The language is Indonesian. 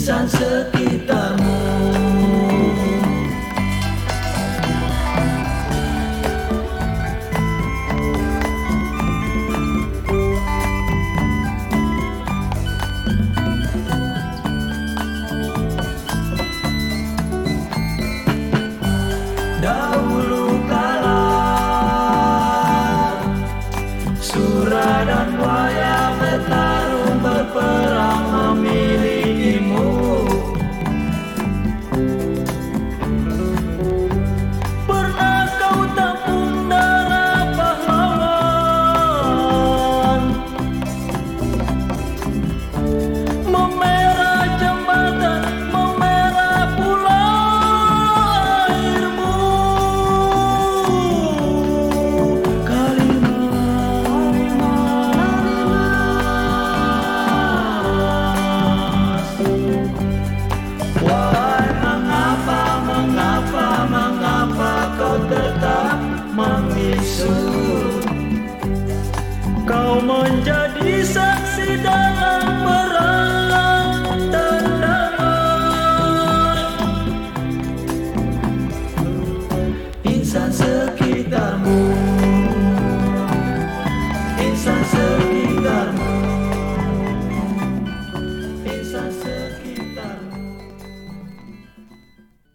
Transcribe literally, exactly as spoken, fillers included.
insan sekitarmu. Dahulu kala Sura dan buaya bertarung berperang memilikimu. Pernah kau tampung darah pahlawan, memerah jembatan, memerah pula airmu. Wahai mengapa, mengapa, mengapa kau tetap membisu? Kau menjadi saksi dalam perang dan damai. Insan sekitarmu, insan sekitarmu, insan sekitarmu.